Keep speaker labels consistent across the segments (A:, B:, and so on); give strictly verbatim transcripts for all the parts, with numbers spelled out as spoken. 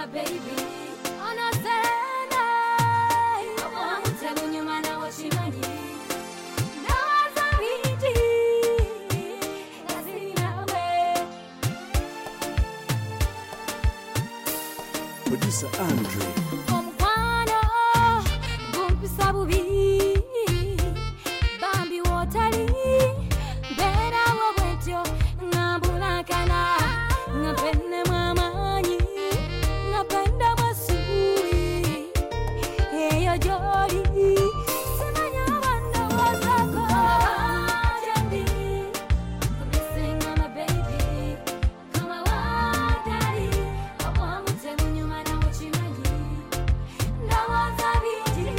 A: my baby. On a Sunday, I'm telling you, man, I was in money. Now I'm that's in our way.
B: Producer Andre.
A: From Guano, Bumpy Sabubi, Bambi Watali, Bena Wawetio, Nabulakana, Napende Mamani, Napenda Masui, Hey, your Jolly, Semanya Wanda Wasako, Jandi, missing on my baby, come on, daddy, I want to tell you, man, I want you, man. Now I'm sorry,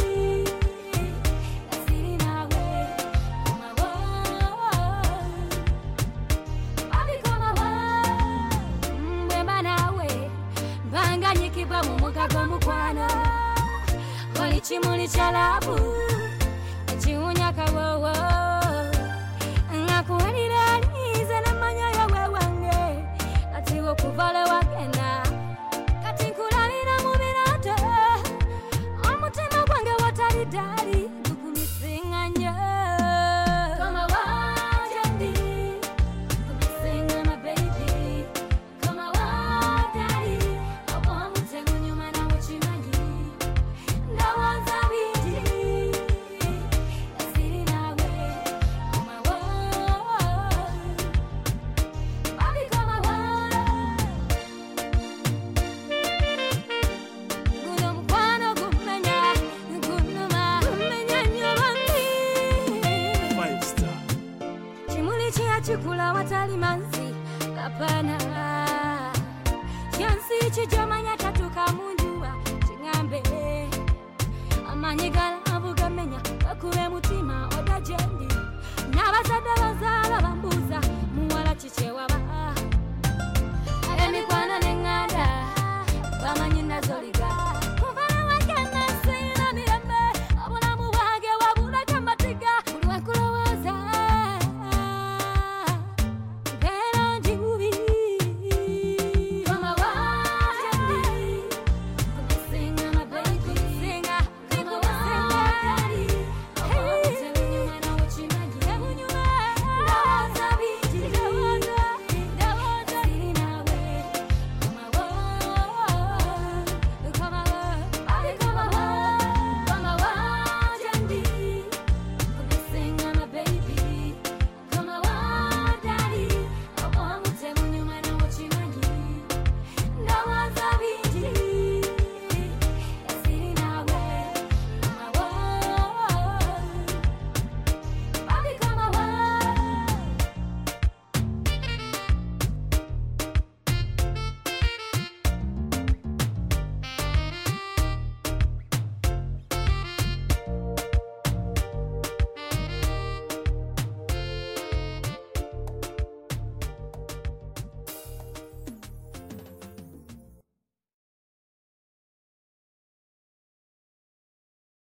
A: that's in our way, my world, Bobby, come on, Wemana way, Banga Nikiba Muka Gomukwana, Kolichimuli Chalabu, Chiunya Kawo, Nakuanira, is an amanya wange, that's you Kuvala Wakena, Katinkulanina Mubinata, Amutema Wanga Watari Daddy, Kukumi sing and ya. Come on, Jandi, Kukumi sing on my baby. Come on, daddy, I want to tell you, man, I want you, man. Now I'm sorry, that's in our way. Come on, Bobby, come on. Gunum Guano, Gumenya, Gunuma, Gumenya, Yolandi.
B: Five star.
A: Chimuli chia chukula watali manzi kapana Chansi chijomanya tatuka munjua chingambe Amanyigala avuga menya bakure mutima oda jendi Nabazada bazala bambuza muwala chiche